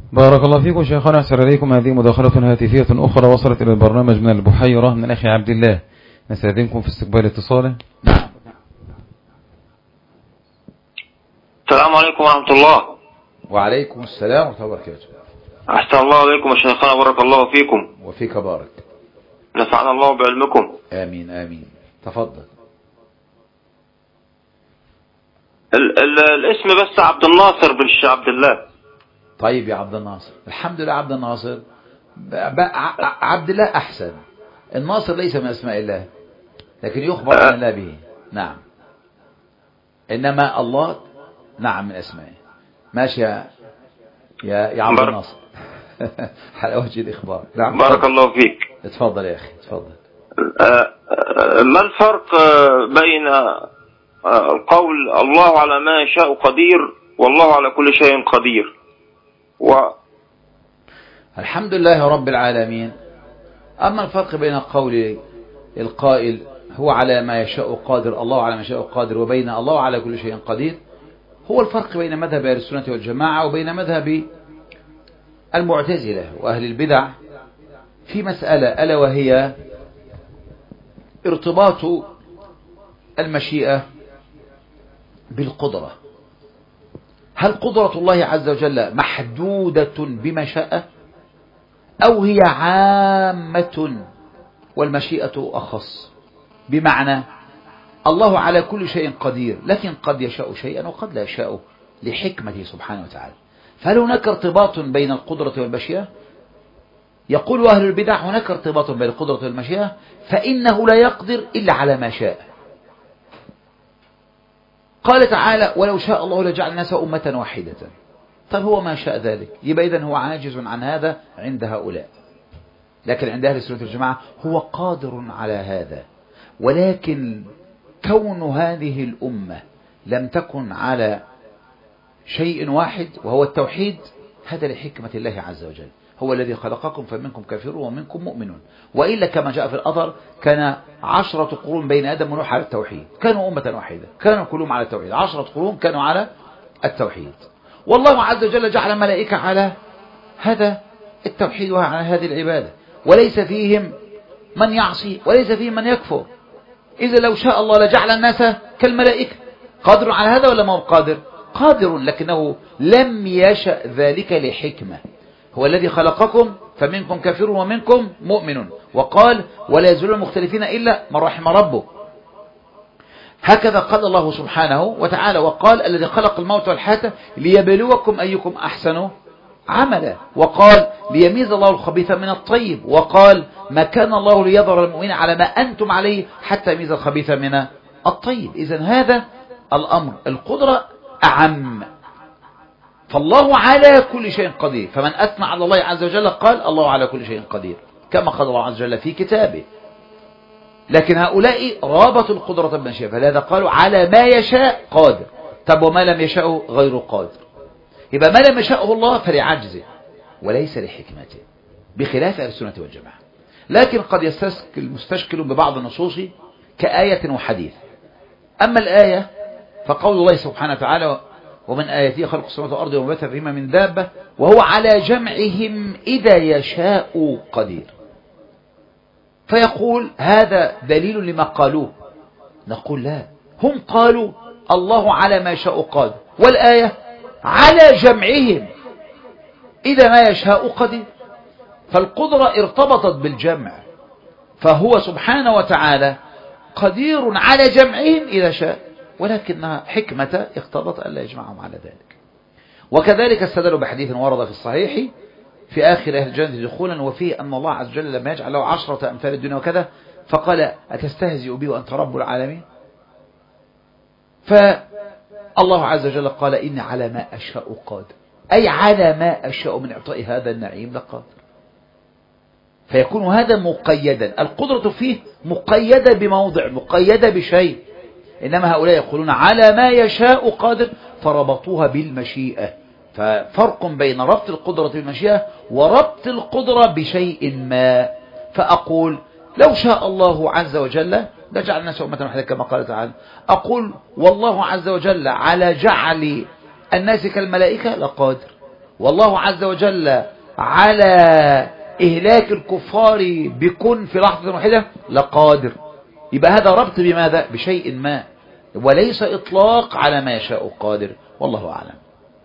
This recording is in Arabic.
بارك الله فيكم شيخنا، أحسن إليكم. هذه مداخلة هاتفية أخرى وصلت إلى البرنامج من البحيرة من الأخ عبد الله، نستأذنكم في استقبال اتصاله. نعم. السلام عليكم ورحمة الله. وعليكم السلام ورحمة الله وبركاته. أحسن الله عليكم يا شيخنا، بارك الله فيكم. وفيك بارك. نفعنا الله بعلمكم. آمين آمين. تفضل. الاسم بس عبد الناصر مش عبد الله. طيب يا عبد الناصر، الحمد لله. عبد الناصر عبد الله أحسن. الناصر ليس من أسماء الله، لكن يخبر عن الله به. نعم. إنما الله نعم من أسمائه. ماشي يا عبد الناصر. على وجه الإخبار. نعم. بارك الله فيك. اتفضل يا أخي اتفضل. ما الفرق بين قول الله على ما يشاء قدير والله على كل شيء قدير؟ الحمد لله رب العالمين. أما الفرق بين قول القائل هو على ما يشاء قادر، الله على ما يشاء قادر، وبين الله على كل شيء قدير، هو الفرق بين مذهب أهل السنة والجماعة وبين مذهب المعتزلة وأهل البدع في مسألة، ألا وهي ارتباط المشيئة بالقدرة. هل قدرة الله عز وجل محدودة بما شاء، أو هي عامة والمشيئة أخص؟ بمعنى الله على كل شيء قدير، لكن قد يشاء شيئا وقد لا يشاء لحكمته سبحانه وتعالى. فهل هناك ارتباط بين القدرة والمشيئة؟ يقول أهل البدع هناك ارتباط بين القدرة والمشيئة، فإنه لا يقدر إلا على ما شاء. قال تعالى ولو شاء الله لجعل الناس أمة واحدة. طيب هو ما شاء ذلك، يبقى إذن هو عاجز عن هذا عند هؤلاء. لكن عند أهل السنة والجماعة هو قادر على هذا، ولكن كون هذه الأمة لم تكن على شيء واحد وهو التوحيد، هذا لحكمة الله عز وجل. هو الذي خلقكم فمنكم كافر ومنكم مؤمن، وإلا كما جاء في الأثر كان 10 قرون بين آدم ونوح على التوحيد، كانوا أمة واحدة، كانوا كلهم على التوحيد. 10 قرون كانوا على التوحيد. والله عز وجل جعل ملائكة على هذا التوحيد وعلى هذه العبادة، وليس فيهم من يعصي وليس فيهم من يكفر. إذا لو شاء الله لجعل الناس كالملائكة. قادر على هذا ولا ما هو قادر؟ قادر، لكنه لم يشأ ذلك لحكمة. هو الذي خلقكم فمنكم كافر ومنكم مؤمن، وقال ولا يزالون مختلفين إلا من رحم ربه. هكذا قال الله سبحانه وتعالى، وقال الذي خلق الموت والحياة ليبلوكم أيكم أحسن عملا، وقال ليميز الله الخبيث من الطيب، وقال ما كان الله ليظهر المؤمنين على ما أنتم عليه حتى يميز الخبيث من الطيب. إذن هذا الأمر، القدرة أعم، فالله على كل شيء قدير. فمن أثنى على الله عز وجل قال الله على كل شيء قدير، كما قال الله عز وجل في كتابه. لكن هؤلاء رابطوا القدرة بالمشيئة، فلهذا قالوا على ما يشاء قادر. طب وما لم يشاء غير قادر، يبقى ما لم يشاءه الله فلعجزه وليس لحكمته، بخلاف أهل السنة والجماعة. لكن قد يستشكل مستشكل ببعض النصوص كآية وحديث. أما الآية فقول الله سبحانه وتعالى ومن آياته خلق السماوات والأرض وما بث فيهما من دابة وهو على جمعهم إذا يشاء قدير. فيقول هذا دليل لما قالوه، نقول لا، هم قالوا الله على ما يشاء قادر، والآية على جمعهم إذا ما يشاء قدير. فالقدرة ارتبطت بالجمع، فهو سبحانه وتعالى قدير على جمعهم إذا شاء، ولكنها حكمة اقتضت ألا يجمعهم على ذلك. وكذلك استدلوا بحديث ورد في الصحيح في آخر أهل الجنة دخولا، وفيه أن الله عز وجل لما يجعل له 10 أمثال الدنيا وكذا فقال أتستهزئ بي وأنت رب العالمين؟ فالله عز وجل قال إني على ما أشاء قادر، أي على ما أشاء من إعطاء هذا النعيم لقادر. فيكون هذا مقيدا، القدرة فيه مقيدة بموضع، مقيدة بشيء. إنما هؤلاء يقولون على ما يشاء قادر، فربطوها بالمشيئة. ففرق بين ربط القدرة بالمشيئة وربط القدرة بشيء ما. فأقول لو شاء الله عز وجل لجعل الناس أمة واحدة كما قال تعالى. أقول والله عز وجل على جعل الناس كالملائكة لقادر، والله عز وجل على إهلاك الكفار بكن في لحظة واحدة لقادر. يبقى هذا ربط بماذا؟ بشيء ما، وليس إطلاق على ما يشاء قادر. والله أعلم.